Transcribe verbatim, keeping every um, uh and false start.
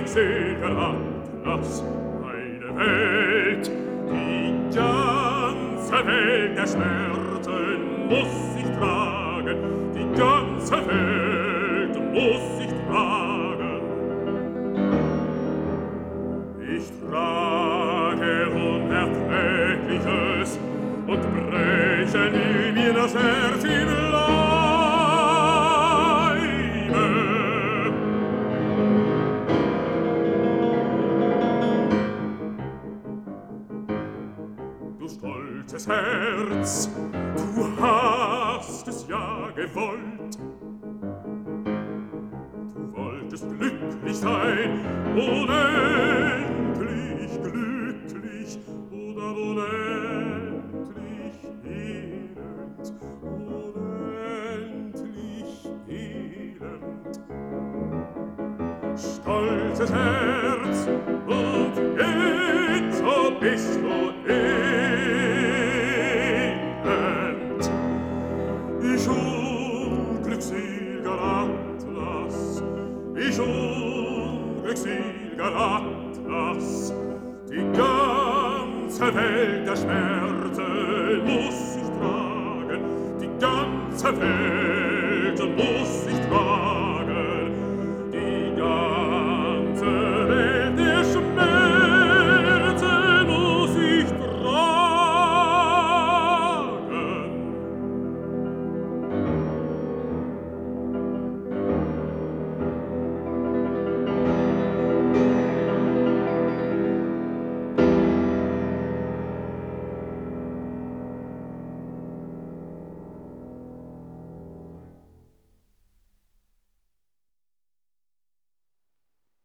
glückseliger Atlas, eine Welt, die ganze Welt der Schmerzen muss ich tragen, die ganze Welt muss ich tragen. Ich trage Unerträgliches und breche nie mir das Herz im Leibe. Du stolzes Herz, du hast es ja gewollt. Du wolltest glücklich sein, unendlich glücklich oder unendlich elend, unendlich elend. Stolzes Herz, und jetzt so bist du elend. Ich unglückseliger Atlas, ich unglückseliger Atlas, die ganze Welt der Schmerzen muss ich tragen, die ganze Welt muss ich tragen.